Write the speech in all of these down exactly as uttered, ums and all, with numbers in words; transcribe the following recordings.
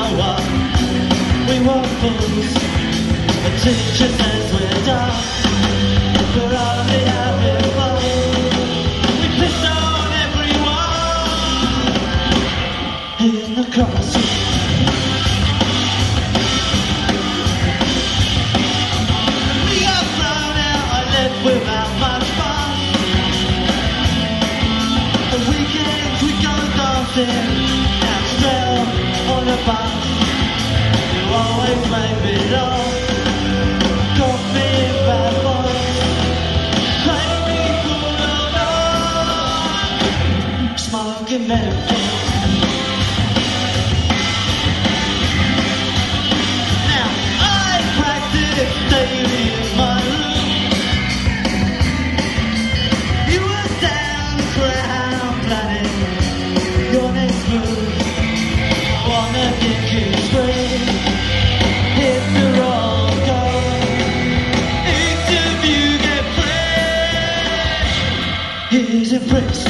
know what? We were fools. The teacher says we're dumb. We're only having fun. We pissed on everyone in the classroom. We got thrown out. I left without much fun. The weekends we go dancing. On a bus, you always made me laugh. Coffee and bad boys, play me full of love, smoking medicine. Now I practice daily in my room. You were down the ground planning your next move. Wanna get you free, hit the road, go. Interview, get fresh. He's impressed.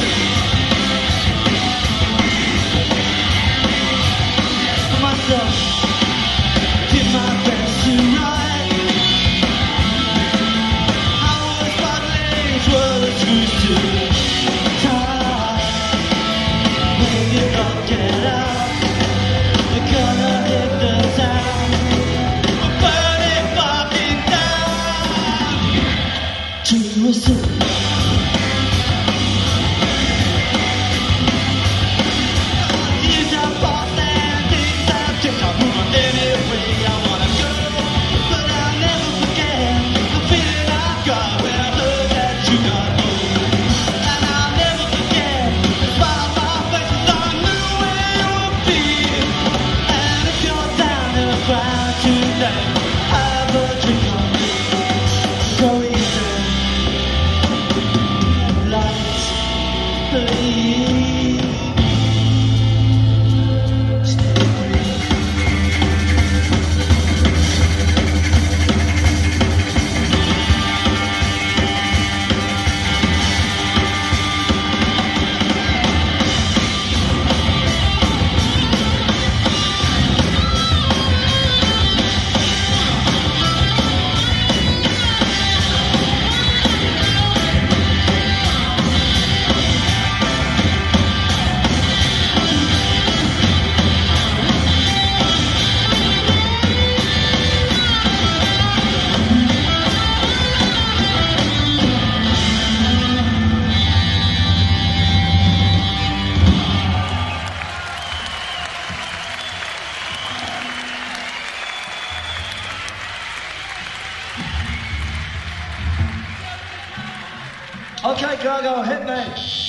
For myself, did my best to write. I was my legs were the screws too tight. When you don't get out. Gonna hit the town, burn it fucking down to a city. These are boss and these are chicks. I'll move on any way I wanna go, but I'll never forget the feeling I got when I heard that you got home. And I'll never forget the smile on my face as I knew where you would be. Crowd today, have a drink on me. So easy, lights, please. Okay, Gago, hit me.